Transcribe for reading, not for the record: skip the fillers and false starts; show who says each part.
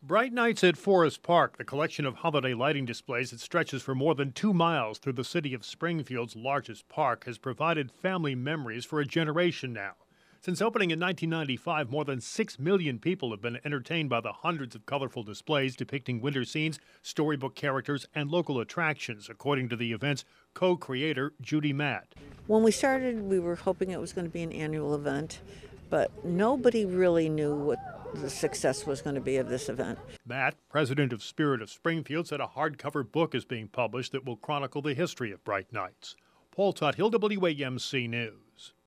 Speaker 1: Bright Nights at Forest Park, the collection of holiday lighting displays that stretches for more than 2 miles through the city of Springfield's largest park, has provided family memories for a generation now. Since opening in 1995, more than 6 million people have been entertained by the hundreds of colorful displays depicting winter scenes, storybook characters, and local attractions, according to the event's co-creator, Judy Matt.
Speaker 2: When we started, we were hoping it was going to be an annual event, but nobody really knew what the success was going to be of this event.
Speaker 1: Matt, president of Spirit of Springfield, said a hardcover book is being published that will chronicle the history of Bright Nights. Paul Tuthill, WAMC News.